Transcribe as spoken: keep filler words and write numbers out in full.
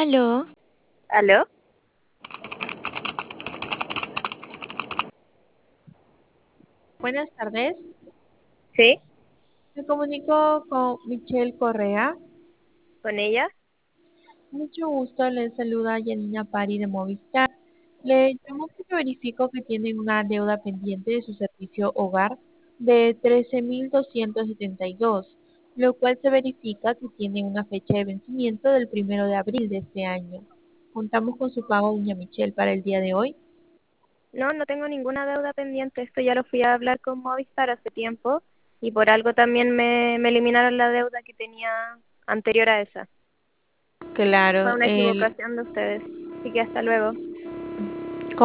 Aló, ¿Aló? Buenas tardes, ¿Sí? me comunico con Michelle Correa. ¿Con ella? Mucho gusto, le saluda Yanina Pari de Movistar. Le llamo porque verifico que tienen una deuda pendiente de su servicio hogar de trece mil doscientos setenta y dos, lo cual se verifica que tiene una fecha de vencimiento del primero de abril de este año. Contamos con su pago, doña Michelle, para el día de hoy. No, no tengo ninguna deuda pendiente. Esto ya lo fui a hablar con Movistar hace tiempo y por algo también me, me eliminaron la deuda que tenía anterior a esa. Fue Claro, una el, equivocación de ustedes. Así que hasta luego.